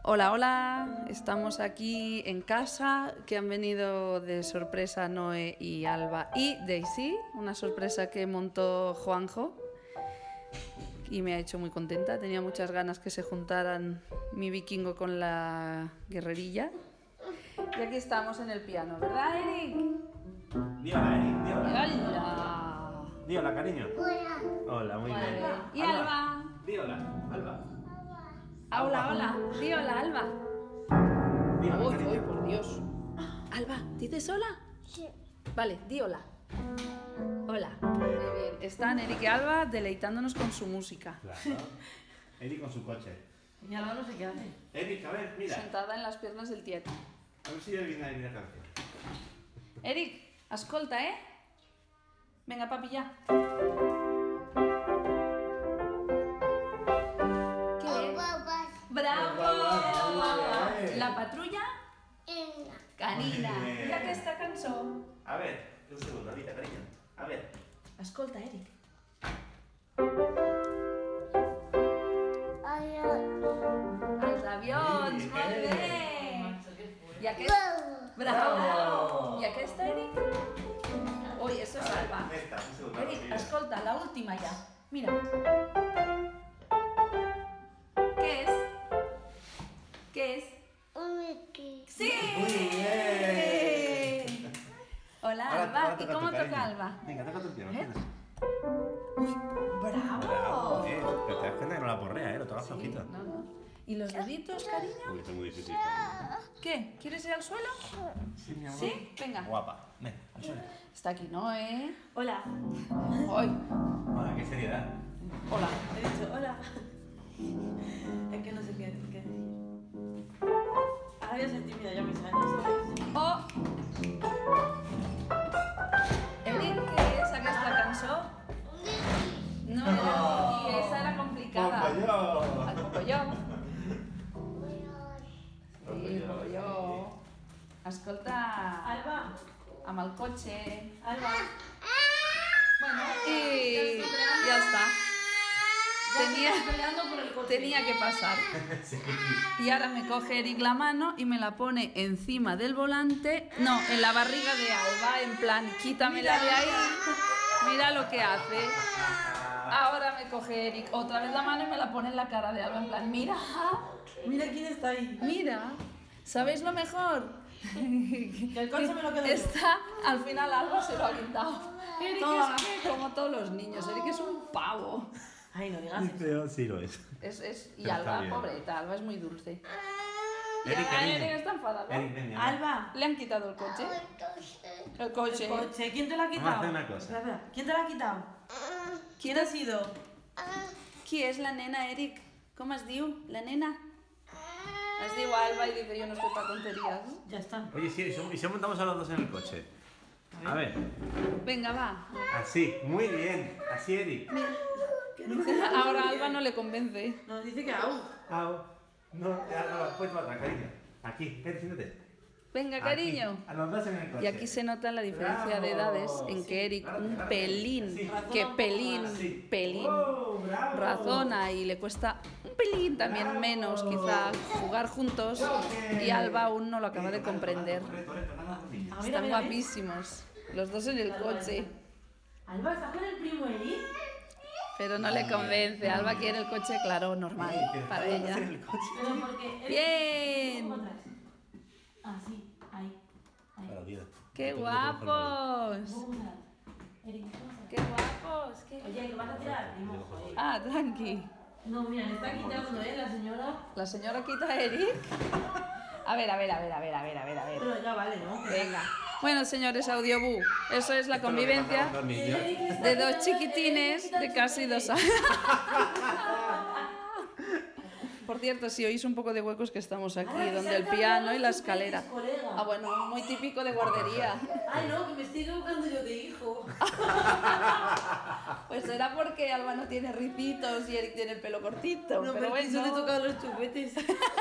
Hola, hola, estamos aquí en casa, que han venido de sorpresa Noé y Alba y Daisy, una sorpresa que montó Juanjo y me ha hecho muy contenta, tenía muchas ganas que se juntaran mi vikingo con la guerrerilla. Y aquí estamos en el piano, ¿verdad, Eric? Di hola, Eric, di hola. ¡Hola! Di hola, cariño. Hola. Hola, muy Vale. bien. ¿Y Alba? Di hola, Alba. Hola, hola, di hola, Alba. Di hola, Uy, cariño. por Dios. Alba, ¿dices hola? Sí. Vale, di hola. Hola. Muy bien. Están Eric y Alba deleitándonos con su música. Claro. Eric con su coche. Y Alba no sé qué hace. Eric, a ver, mira. Sentada en las piernas del tieto. A ver si adivina la canción. Eric, escolta, Venga, papi, ya. ¿Qué? ¡Bravo! Bien. La patrulla canina. Muy bien. Mira aquesta cançó. A ver, un segundo, ahorita, cariño. A ver. Escolta, Eric. Els avions, molt bé. I aquest... Bravo! I aquesta, Eric? Ui, eso es Alba. Esta, un segundo. Eric, mira. escolta, la última ya. Mira. ¿Qué es? ¿Qué es? ¡Sí! Muy bien. Hola, Ahora- Alba. ahora ¿Y toca cómo tu, toca cariño. Alba? Venga, toca tu piano. ¿Eh? ¿Tienes? ¡Bravo! Bravo. Pero te das cuenta que no la porrea, lo toca Sí, flojito. no, no. ¿Y los deditos, cariño? Uy, esto es muy difícil. ¿Qué? ¿Quieres ir al suelo? Sí, mi amor. ¿Sí? Venga. Guapa. Ven, al suelo. Está aquí, ¿no, Hola. Hoy. Hola, qué seriedad. Hola. He dicho hola. Es que no sé qué decir. Ahora voy a ser tímida, ya mis años, ¿sabes? Oh! Eric, què és aquesta cançó? No era i esa era complicada. ¡Pocoyo! El Pocoyo. Sí, el Pocoyo. Escolta, Alba. amb el cotxe. Alba. Bueno, y ya está. Tenía, Peleando por el coche. tenía que pasar. Y ahora me coge Eric la mano y me la pone encima del volante. No, en la barriga de Alba, en plan, quítamela de ahí. Mira lo que hace. Ahora me coge Eric otra vez la mano y me la pone en la cara de Alba, en plan, mira, Mira quién está ahí. mira. ¿Sabéis lo mejor? Que el coche me lo quedo yo. Está, al final Alba se lo ha quitado. Eric Toma. es que, como todos los niños, Eric es un pavo. Ay, no digas eso. Pero sí lo es. Y Pero está Alba, bien. pobreta, Alba es muy dulce. Y Eric, ahora cariño. Eric está enfadado. Eric, ven, mi amor. Alba. Le han quitado el coche. El coche. El coche. ¿Quién te lo ha quitado? Vamos a hacer una cosa. Espera, espera. ¿Quién te lo ha quitado? ¿Quién ha sido? ¿Quién es la nena, Eric? ¿Cómo es diu? ¿La nena? Es diu Alba y dice yo no estoy para tonterías. Ya está. Oye, sí, y si montamos a los dos en el coche. A ver. Venga, va. Así, muy bien. Así, Eric. Ahora Alba no le convence. No, dice que au. Au. No, ya no, pues para atrás, cariño. Aquí, ven, siéntate. Venga, Aquí, cariño. a los dos en el coche. Y aquí se nota la diferencia de edades en que Eric un pelín, que pelín, Oh, bravo. razona y le cuesta un pelín también menos quizá jugar juntos y Alba aún no lo acaba de comprender. Corre, corre, corre, corre, corre. Ah, mira, Están mira, guapísimos, los dos en el coche, Alba, ¿estás con el primo Eric? pero no le convence. Alba quiere el coche, claro, normal para En ella. el coche. Pero porque... Eric- Bien. Un poco atrás. Ah, sí. Ahí. Ahí. Claro, tío. ¡Qué Tengo que guapos! Un poco más atrás. Eric, ¿qué pasa? ¡Qué guapos! ¿Qué? Oye, ¿lo vas a tirar? Primo, joder. Ah, tranqui. No, mira, le está quitando, la señora. La señora quita a Eric. A ver. Pero ya vale, ¿no? Venga. Bueno, señores Audiobú, eso es la Esto es lo que convivencia pasaban los niños. de dos chiquitines de casi 2 años. Por cierto, si oís un poco de huecos que estamos aquí, Ay, donde se el han piano cambiado y la los escalera. chupetes, colega. Ah, bueno, muy típico de guardería. Ay, no, que me estoy equivocando yo de hijo. Pues será porque Alba no tiene ricitos y Eric tiene el pelo cortito. No, pero porque bueno. solo he tocado los chupetes.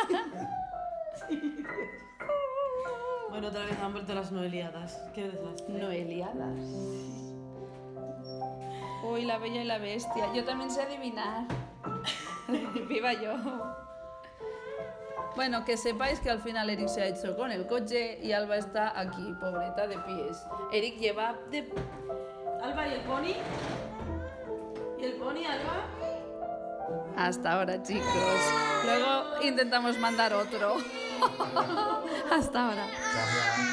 Bueno, otra vez han vuelto las noeliadas. Qué desastre. Noeliadas. Uy, la bella y la bestia. Yo también sé adivinar. Viva yo. Bueno, que sepáis que al final Eric se ha hecho con el coche y Alba está aquí, pobreta, de pies. Eric lleva de... Alba, ¿y el pony? ¿Y el pony, Alba? Hasta ahora, chicos. Luego intentamos mandar otro. Hasta ahora. Gracias.